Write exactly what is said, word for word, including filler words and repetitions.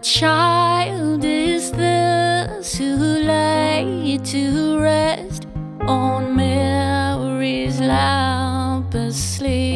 child is this who lay to rest on Mary's lap asleep?